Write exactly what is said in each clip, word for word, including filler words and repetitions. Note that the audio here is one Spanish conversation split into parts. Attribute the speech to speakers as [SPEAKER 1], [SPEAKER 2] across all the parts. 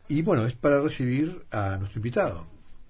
[SPEAKER 1] Y bueno, es para recibir a nuestro invitado,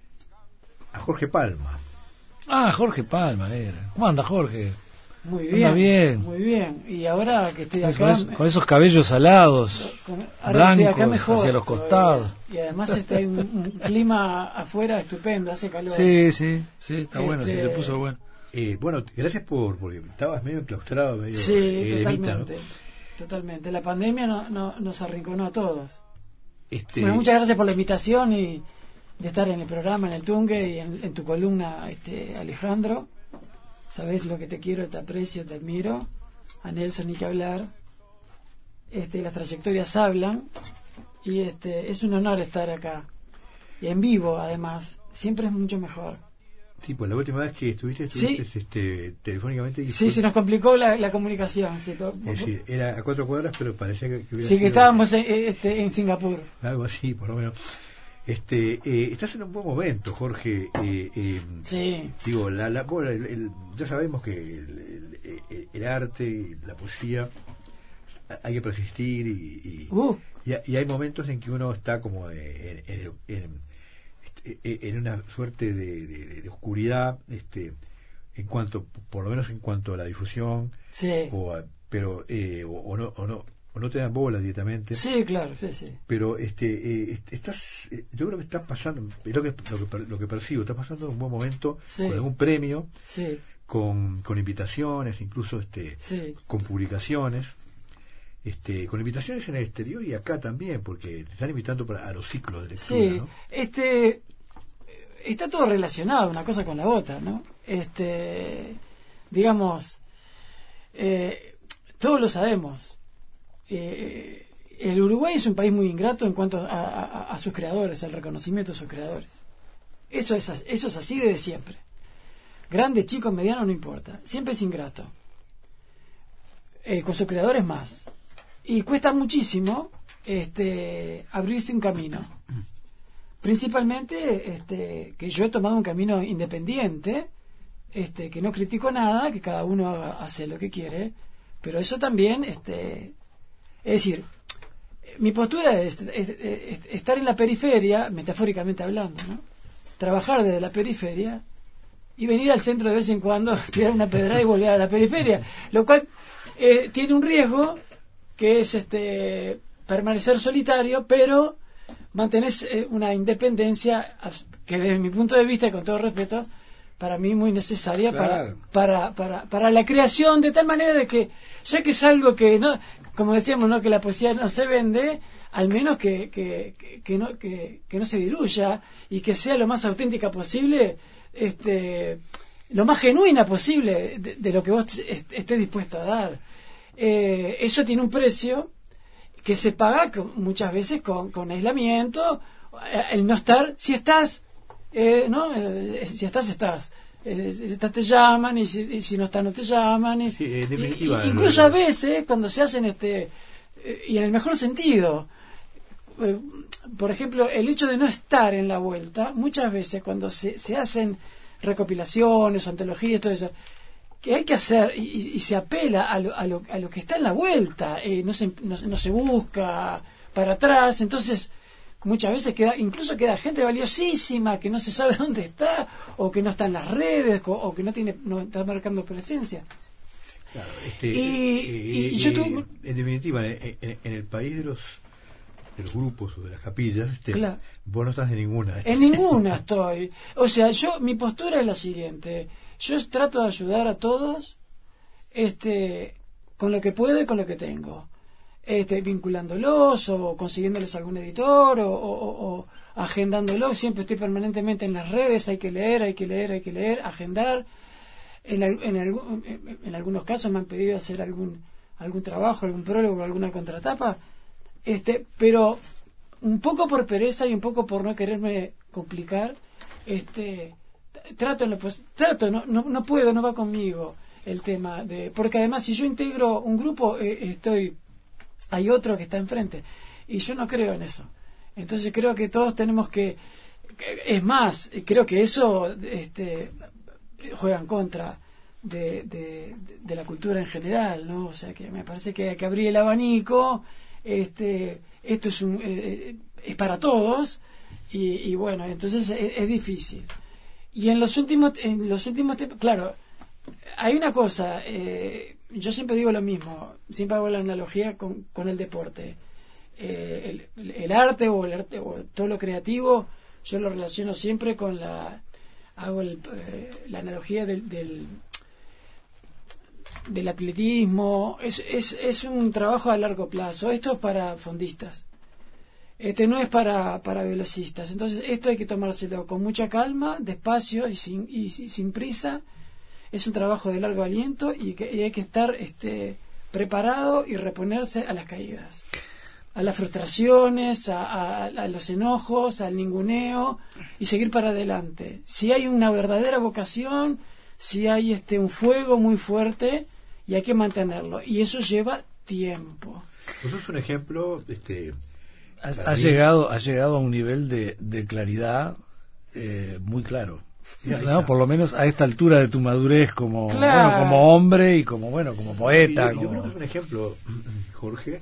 [SPEAKER 1] a Jorge Palma.
[SPEAKER 2] Ah, Jorge Palma era. ¿Cómo anda, Jorge?
[SPEAKER 3] Muy bien,
[SPEAKER 2] bien.
[SPEAKER 3] muy bien. Y ahora que estoy acá...
[SPEAKER 2] Con, eso, con esos cabellos alados,
[SPEAKER 3] con,
[SPEAKER 2] blancos,
[SPEAKER 3] acá mejor,
[SPEAKER 2] hacia los costados.
[SPEAKER 3] Y además está un, un clima afuera estupendo, hace calor.
[SPEAKER 2] Sí, sí, sí, está
[SPEAKER 3] este,
[SPEAKER 2] bueno, sí, se puso bueno.
[SPEAKER 1] Eh, bueno, gracias por, porque estabas medio enclaustrado, medio
[SPEAKER 3] sí,
[SPEAKER 1] eh,
[SPEAKER 3] totalmente,
[SPEAKER 1] eremita, ¿no?
[SPEAKER 3] totalmente. La pandemia no, no, nos arrinconó a todos.
[SPEAKER 1] Este...
[SPEAKER 3] Bueno, muchas gracias por la invitación y de estar en el programa, en el Tungue y en, en tu columna, este Alejandro. Sabés lo que te quiero, te aprecio, te admiro. A Nelson ni que hablar. Este, las trayectorias hablan y este es un honor estar acá. Y en vivo, además, siempre es mucho mejor.
[SPEAKER 1] Sí, pues la última vez que estuviste, estuviste
[SPEAKER 3] sí.
[SPEAKER 1] este, telefónicamente. Y
[SPEAKER 3] sí,
[SPEAKER 1] fue...
[SPEAKER 3] se nos complicó la, la comunicación. Sí,
[SPEAKER 1] es decir, era a cuatro cuadras, pero parecía que, que hubiera
[SPEAKER 3] Sí,
[SPEAKER 1] sido...
[SPEAKER 3] que estábamos en, este, en Singapur.
[SPEAKER 1] Algo así, por lo menos. Este, eh, estás en un buen momento, Jorge. Eh, eh,
[SPEAKER 3] sí.
[SPEAKER 1] Digo, la, la, bueno, el, el, ya sabemos que el, el, el arte, la poesía, hay que persistir y, y,
[SPEAKER 3] uh.
[SPEAKER 1] y, y hay momentos en que uno está como en, en, en, en una suerte de, de, de oscuridad, este, en cuanto, por lo menos en cuanto a la difusión,
[SPEAKER 3] sí.
[SPEAKER 1] o a, pero eh, o, o no, o no. o no te dan bola directamente.
[SPEAKER 3] Sí, claro, sí, sí.
[SPEAKER 1] Pero este eh, estás eh, yo creo que estás pasando, es lo que lo que lo que percibo, estás pasando un buen momento, sí, con algún premio,
[SPEAKER 3] sí,
[SPEAKER 1] con con invitaciones, incluso este
[SPEAKER 3] sí,
[SPEAKER 1] con publicaciones, este con invitaciones en el exterior y acá también, porque te están invitando para a los ciclos de lectura,
[SPEAKER 3] sí,
[SPEAKER 1] ¿no?
[SPEAKER 3] Este está todo relacionado una cosa con la otra, ¿no? Este digamos eh, todos lo sabemos. Eh, el Uruguay es un país muy ingrato en cuanto a, a, a sus creadores, al reconocimiento de sus creadores. Eso es, eso es así desde siempre. Grandes, chicos, medianos, no importa. Siempre es ingrato. Eh, con sus creadores más. Y cuesta muchísimo este, abrirse un camino. Principalmente este, que yo he tomado un camino independiente, este, que no critico nada, que cada uno haga, hace lo que quiere, pero eso también... este Es decir, mi postura es, es, es, es estar en la periferia, metafóricamente hablando, ¿no? Trabajar desde la periferia y venir al centro de vez en cuando, tirar una pedrada y volver a la periferia, lo cual eh, tiene un riesgo que es este permanecer solitario, pero mantener eh, una independencia que desde mi punto de vista y con todo respeto para mí muy necesaria, claro, para, para, para, para la creación, de tal manera de que, ya que es algo que no, como decíamos, no, que la poesía no se vende, al menos que, que, que, que no, que, que no se diluya y que sea lo más auténtica posible, este, lo más genuina posible de, de lo que vos est estés dispuesto a dar. Eh, eso tiene un precio que se paga con, muchas veces con, con aislamiento, el no estar, si estás, Eh, ¿no? Eh, si estás, estás. Eh, si estás, te llaman, y si, y si no estás, no te llaman. Y,
[SPEAKER 1] sí, en
[SPEAKER 3] definitiva, y, incluso a veces, cuando se hacen, este eh, y en el mejor sentido, eh, por ejemplo, el hecho de no estar en la vuelta, muchas veces cuando se, se hacen recopilaciones, antologías, todo eso, que hay que hacer, y, y se apela a lo, a, lo, a lo que está en la vuelta, eh, no, se, no, no se busca para atrás, entonces... Muchas veces queda, incluso queda gente valiosísima que no se sabe dónde está, o que no está en las redes, o, o que no tiene, no está marcando presencia.
[SPEAKER 1] Claro, este,
[SPEAKER 3] y,
[SPEAKER 1] eh,
[SPEAKER 3] y, y yo tuve...
[SPEAKER 1] en definitiva, en, en, en el país de los de los grupos o de las capillas, este, claro, vos no estás en ninguna.
[SPEAKER 3] En ninguna estoy. O sea, yo, mi postura es la siguiente: yo trato de ayudar a todos, este, con lo que puedo y con lo que tengo. Este, vinculándolos o consiguiéndoles algún editor o, o, o agendándolos. Siempre estoy permanentemente en las redes, hay que leer, hay que leer, hay que leer, agendar. En, en, en, en algunos casos me han pedido hacer algún algún trabajo, algún prólogo, alguna contratapa, este, pero un poco por pereza y un poco por no quererme complicar, este, trato, pues, trato no, no, no puedo, no va conmigo el tema de, porque además si yo integro un grupo, eh, estoy hay otro que está enfrente y yo no creo en eso. Entonces creo que todos tenemos que, que es más, creo que eso este, juega en contra de, de, de la cultura en general, ¿no? O sea que me parece que hay que abrir el abanico. Este, esto es un, eh, es para todos y, y bueno, entonces es, es difícil. Y en los últimos, en los últimos tiempos, claro, hay una cosa, eh, yo siempre digo lo mismo, siempre hago la analogía con, con el deporte. Eh, el, el arte o el arte o todo lo creativo, yo lo relaciono siempre con la, hago el, eh, la analogía del, del del atletismo. Es, es, es un trabajo a largo plazo. Esto es para fondistas. Este no es para, para velocistas. Entonces esto hay que tomárselo con mucha calma, despacio y sin, y, y sin prisa. Es un trabajo de largo aliento y, que, y hay que estar este, preparado y reponerse a las caídas, a las frustraciones, a, a, a los enojos, al ninguneo y seguir para adelante. Si hay una verdadera vocación, si hay este un fuego muy fuerte, y hay que mantenerlo, y eso lleva tiempo.
[SPEAKER 1] Pues es un ejemplo, este,
[SPEAKER 2] has, has llegado, has llegado a un nivel de, de claridad eh, muy claro. No, por lo menos a esta altura de tu madurez como
[SPEAKER 3] claro.
[SPEAKER 2] bueno, como hombre y como bueno como poeta.
[SPEAKER 1] Yo, yo
[SPEAKER 2] como...
[SPEAKER 1] creo que es un ejemplo, Jorge,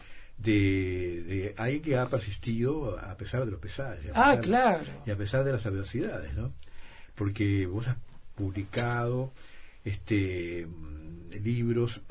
[SPEAKER 1] de, de alguien que ha persistido a pesar de los pesares.
[SPEAKER 3] Ah,
[SPEAKER 1] pesar,
[SPEAKER 3] claro.
[SPEAKER 1] Y a pesar de las adversidades, ¿no? Porque vos has publicado este libros,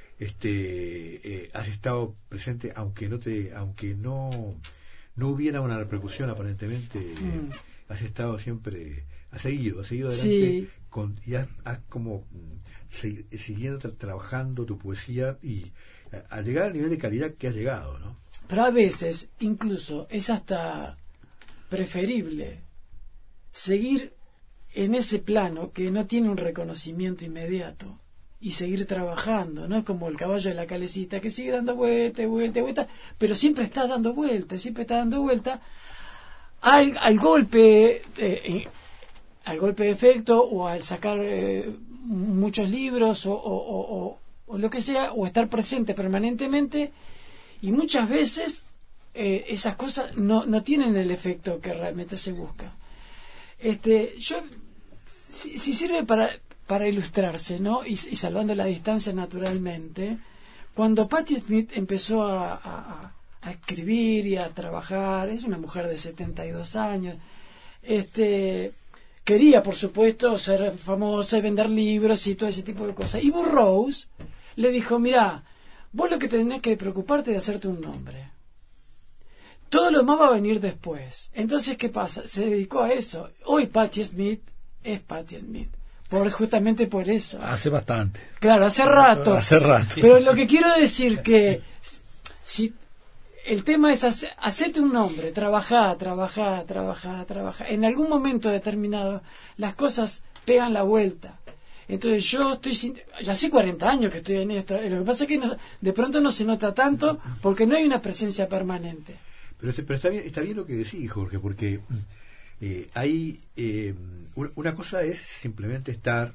[SPEAKER 1] este eh, has estado presente, aunque no te, aunque no no hubiera una repercusión aparentemente, mm. eh, has estado siempre, has seguido, has seguido adelante,
[SPEAKER 3] sí.
[SPEAKER 1] con, y has, has como se, siguiendo tra trabajando tu poesía y a, a llegar al nivel de calidad que has llegado, ¿no?
[SPEAKER 3] Pero a veces incluso es hasta preferible seguir en ese plano que no tiene un reconocimiento inmediato y seguir trabajando, no es como el caballo de la calecita que sigue dando vuelta, vuelta, vuelta, pero siempre está dando vuelta, siempre está dando vuelta al, al golpe, eh, eh, al golpe de efecto o al sacar eh, muchos libros o, o, o, o, o lo que sea, o estar presente permanentemente, y muchas veces eh, esas cosas no, no tienen el efecto que realmente se busca. Este, yo si, si sirve para para ilustrarse, ¿no? Y, y salvando la distancia naturalmente, cuando Patti Smith empezó a, a, a escribir y a trabajar, es una mujer de setenta y dos años, este, quería, por supuesto, ser famosa y vender libros y todo ese tipo de cosas. Y Burroughs le dijo, mirá, vos lo que tenés que preocuparte es de hacerte un nombre. Todo lo demás va a venir después. Entonces, ¿qué pasa? Se dedicó a eso. Hoy Patti Smith es Patti Smith. Por, justamente por eso.
[SPEAKER 2] Hace bastante.
[SPEAKER 3] Claro, hace rato.
[SPEAKER 2] Hace rato.
[SPEAKER 3] Pero lo que quiero decir que si el tema es hace, hacete un nombre, trabajá, trabajá, trabajá, trabajá. En algún momento determinado las cosas pegan la vuelta. Entonces yo estoy sin, ya hace cuarenta años que estoy en esto. Lo que pasa es que no, de pronto no se nota tanto porque no hay una presencia permanente.
[SPEAKER 1] Pero, pero está bien, está bien lo que decís, Jorge, porque eh, hay eh, una cosa es simplemente estar,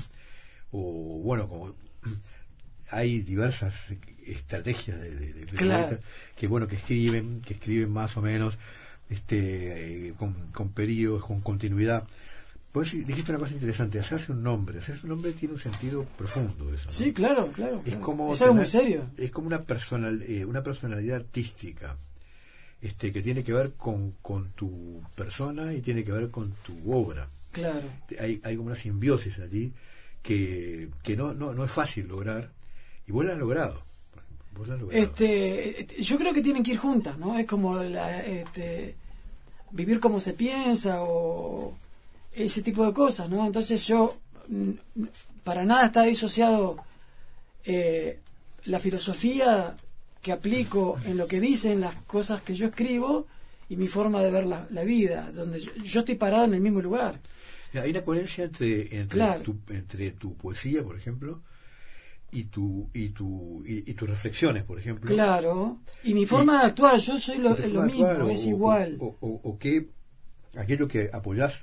[SPEAKER 1] o bueno, como hay diversas estrategias de, de, de
[SPEAKER 3] claro.
[SPEAKER 1] que bueno que escriben, que escriben más o menos, este, eh, con, con periodos, con continuidad. Pues dijiste una cosa interesante, hacerse un nombre, hacerse un nombre tiene un sentido profundo, eso, ¿no?
[SPEAKER 3] Sí, claro, claro.
[SPEAKER 1] Es
[SPEAKER 3] claro.
[SPEAKER 1] como
[SPEAKER 3] es algo
[SPEAKER 1] tener,
[SPEAKER 3] muy serio.
[SPEAKER 1] Es como una personal, eh, una personalidad artística. Este, que tiene que ver con, con tu persona y tiene que ver con tu obra.
[SPEAKER 3] Claro.
[SPEAKER 1] Hay, hay como una simbiosis allí que, que no, no, no es fácil lograr, y vos la has logrado. Vos la has logrado.
[SPEAKER 3] Este, yo creo que tienen que ir juntas, ¿no? Es como la, este, vivir como se piensa o ese tipo de cosas, ¿no? Entonces yo, para nada está disociado eh, la filosofía que aplico en lo que dicen las cosas que yo escribo y mi forma de ver la, la vida, donde yo, yo estoy parado en el mismo lugar.
[SPEAKER 1] Hay una coherencia entre entre,
[SPEAKER 3] claro.
[SPEAKER 1] tu, entre tu poesía, por ejemplo, y tu y tu y, y tus reflexiones, por ejemplo.
[SPEAKER 3] Claro. Y mi forma y, de actuar, yo soy lo, lo mismo, actuar, es
[SPEAKER 1] o,
[SPEAKER 3] igual.
[SPEAKER 1] O, o, o que aquello que apoyás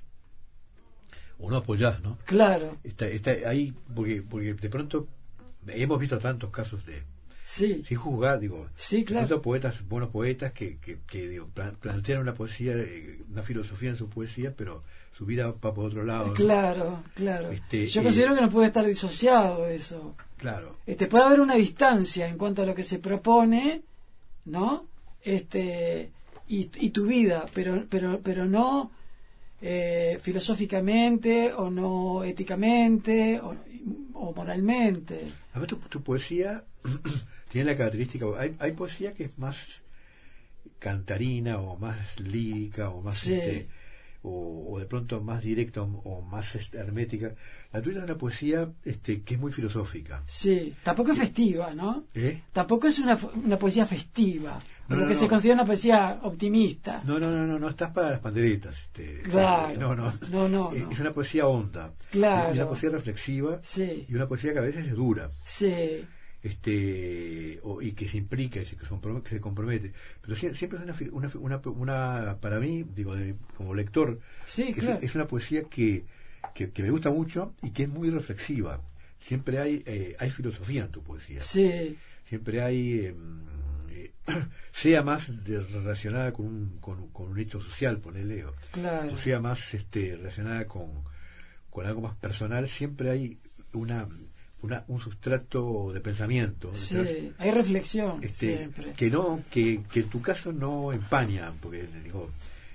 [SPEAKER 1] o no apoyás, ¿no?
[SPEAKER 3] Claro.
[SPEAKER 1] Está, está ahí porque porque de pronto hemos visto tantos casos de
[SPEAKER 3] sí.
[SPEAKER 1] sin juzgar, digo,
[SPEAKER 3] sí, claro.
[SPEAKER 1] poetas, buenos poetas que, que, que digo, plantean una poesía, una filosofía en su poesía, pero su vida va por otro lado, ¿no?
[SPEAKER 3] Claro, claro.
[SPEAKER 1] Este,
[SPEAKER 3] yo
[SPEAKER 1] eh,
[SPEAKER 3] considero que no puede estar disociado eso.
[SPEAKER 1] Claro.
[SPEAKER 3] Este, puede haber una distancia en cuanto a lo que se propone, ¿no? Este, y, y tu vida, pero, pero, pero no eh, filosóficamente o no éticamente o, o moralmente.
[SPEAKER 1] A ver, tu, tu poesía tiene la característica, hay, hay poesía que es más cantarina o más lírica o más
[SPEAKER 3] sí.
[SPEAKER 1] este, o, o de pronto más directa o, o más este, hermética. La tuya es una poesía este, que es muy filosófica.
[SPEAKER 3] Sí, tampoco es festiva, ¿no?
[SPEAKER 1] ¿Eh?
[SPEAKER 3] Tampoco es una, una poesía festiva,
[SPEAKER 1] no,
[SPEAKER 3] lo
[SPEAKER 1] no,
[SPEAKER 3] que
[SPEAKER 1] no.
[SPEAKER 3] se considera una poesía optimista.
[SPEAKER 1] No, no, no, no, no estás para las panderetas. Este,
[SPEAKER 3] claro.
[SPEAKER 1] No, no,
[SPEAKER 3] no, no,
[SPEAKER 1] es,
[SPEAKER 3] no.
[SPEAKER 1] es una poesía honda.
[SPEAKER 3] Claro.
[SPEAKER 1] Es una poesía reflexiva.
[SPEAKER 3] Sí.
[SPEAKER 1] Y una poesía que a veces es dura.
[SPEAKER 3] Sí.
[SPEAKER 1] Este o, y que se implica y se, que, que se compromete, pero siempre, siempre es una, una, una, una para mí, digo, de, como lector,
[SPEAKER 3] sí,
[SPEAKER 1] es,
[SPEAKER 3] claro.
[SPEAKER 1] es una poesía que, que, que me gusta mucho y que es muy reflexiva. Siempre hay eh, hay filosofía en tu poesía.
[SPEAKER 3] Sí.
[SPEAKER 1] Siempre hay eh, eh, sea más de, relacionada con un, con, con un hecho social, ponele, o,
[SPEAKER 3] claro.
[SPEAKER 1] o sea más este relacionada con, con algo más personal, siempre hay una Una, un sustrato de pensamiento.
[SPEAKER 3] Sí,
[SPEAKER 1] detrás,
[SPEAKER 3] hay reflexión
[SPEAKER 1] este,
[SPEAKER 3] siempre.
[SPEAKER 1] Que no, que, que en tu caso no empaña, porque digo,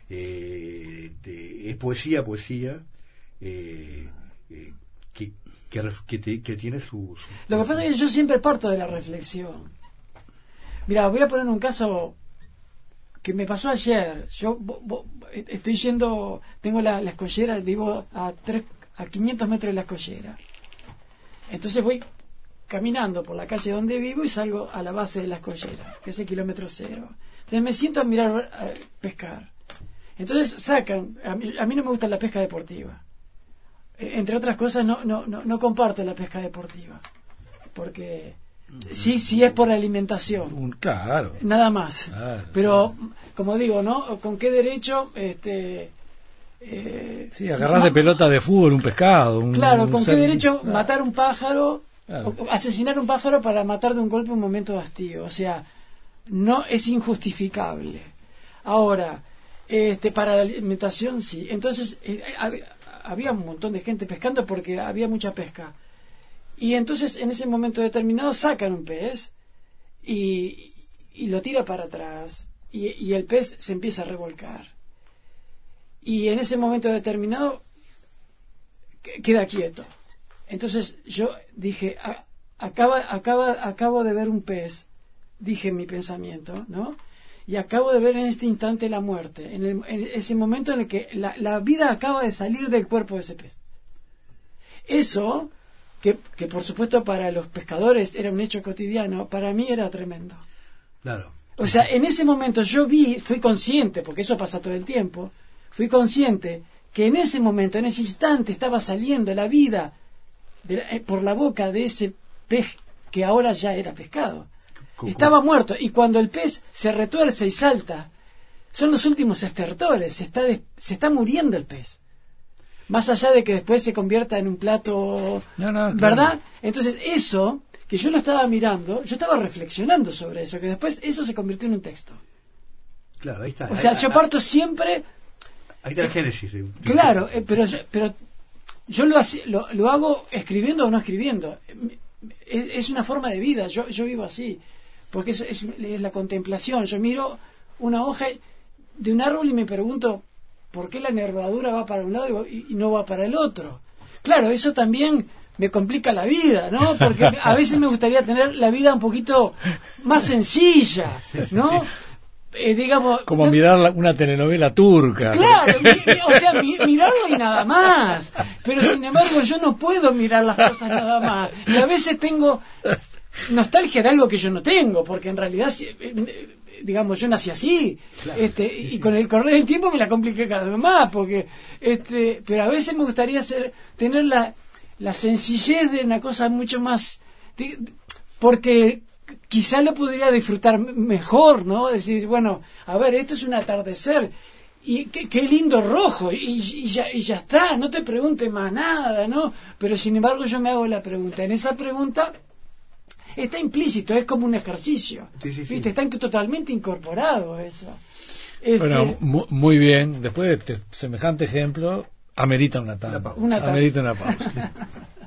[SPEAKER 1] eh, de, es poesía, poesía, eh, eh, que, que, que, te, que tiene su, su...
[SPEAKER 3] Lo que pasa es que yo siempre parto de la reflexión. Mira, voy a poner un caso que me pasó ayer. Yo bo, bo, estoy yendo, tengo la, la escollera, vivo a, tres, a quinientos metros de la escollera. Entonces voy caminando por la calle donde vivo y salgo a la base de la escollera, que es el kilómetro cero. Entonces me siento a mirar a pescar. Entonces sacan, a mí, a mí no me gusta la pesca deportiva. Eh, entre otras cosas no, no, no, no comparto la pesca deportiva. Porque sí, sí es por alimentación.
[SPEAKER 2] Un, claro.
[SPEAKER 3] Nada más.
[SPEAKER 2] Claro,
[SPEAKER 3] pero,
[SPEAKER 2] sí.
[SPEAKER 3] Como digo, ¿no? ¿Con qué derecho? este Eh,
[SPEAKER 2] sí, agarrás de pelota de fútbol un pescado. Un,
[SPEAKER 3] claro,
[SPEAKER 2] un
[SPEAKER 3] ¿con
[SPEAKER 2] ser...
[SPEAKER 3] qué derecho
[SPEAKER 2] claro.
[SPEAKER 3] matar un pájaro,
[SPEAKER 2] claro.
[SPEAKER 3] o, asesinar un pájaro para matar de un golpe un momento de hastío? O sea, no es injustificable. Ahora, este, para la alimentación sí. Entonces, eh, había un montón de gente pescando porque había mucha pesca. Y entonces, en ese momento determinado, sacan un pez y, y lo tira para atrás. Y, y el pez se empieza a revolcar. Y en ese momento determinado queda quieto. Entonces yo dije, a, acaba, acaba, acabo de ver un pez, dije en mi pensamiento, ¿no? Y acabo de ver en este instante la muerte, en, el, en ese momento en el que la, la vida acaba de salir del cuerpo de ese pez. Eso, que, que por supuesto para los pescadores era un hecho cotidiano, para mí era tremendo.
[SPEAKER 1] Claro.
[SPEAKER 3] O sea, en ese momento yo vi, fui consciente, porque eso pasa todo el tiempo, fui consciente que en ese momento, en ese instante, estaba saliendo la vida de la, eh, por la boca de ese pez que ahora ya era pescado. ¿Cómo? Estaba muerto. Y cuando el pez se retuerce y salta, son los últimos estertores. Se está, de, se está muriendo el pez. Más allá de que después se convierta en un plato...
[SPEAKER 2] No, no,
[SPEAKER 3] ¿verdad?
[SPEAKER 2] claro.
[SPEAKER 3] Entonces, eso, que yo lo estaba mirando, yo estaba reflexionando sobre eso, que después eso se convirtió en un texto.
[SPEAKER 1] Claro, ahí está.
[SPEAKER 3] O sea,
[SPEAKER 1] ahí,
[SPEAKER 3] yo
[SPEAKER 1] ahí,
[SPEAKER 3] parto siempre...
[SPEAKER 1] Ahí está la génesis. De, de
[SPEAKER 3] claro, eh, pero yo, pero yo lo, lo, lo hago escribiendo o no escribiendo. Es, es una forma de vida. Yo, yo vivo así. Porque es, es, es la contemplación. Yo miro una hoja de un árbol y me pregunto por qué la nervadura va para un lado y, y no va para el otro. Claro, eso también me complica la vida, ¿no? Porque a veces me gustaría tener la vida un poquito más sencilla, ¿no? Eh, digamos,
[SPEAKER 2] como
[SPEAKER 3] no,
[SPEAKER 2] mirar la, una telenovela turca.
[SPEAKER 3] Claro, mi, mi, o sea, mi, mirarlo y nada más. Pero sin embargo yo no puedo mirar las cosas nada más. Y a veces tengo nostalgia de algo que yo no tengo, porque en realidad, digamos, yo nací así. Claro. Este, y con el correr del tiempo me la compliqué cada vez más, porque, este, pero a veces me gustaría ser, tener la, la sencillez de una cosa mucho más, de, porque quizá lo podría disfrutar mejor, ¿no? Decir, bueno, a ver, esto es un atardecer y qué, qué lindo rojo y, y, ya, y ya está, no te preguntes más nada, ¿no? Pero sin embargo yo me hago la pregunta. En esa pregunta está implícito, es como un ejercicio,
[SPEAKER 1] sí, sí, sí.
[SPEAKER 3] ¿viste? Está totalmente incorporado eso. Este,
[SPEAKER 2] bueno, mu muy bien. Después de este semejante ejemplo, amerita una tanda.
[SPEAKER 3] Una pausa.
[SPEAKER 2] Amerita una pausa.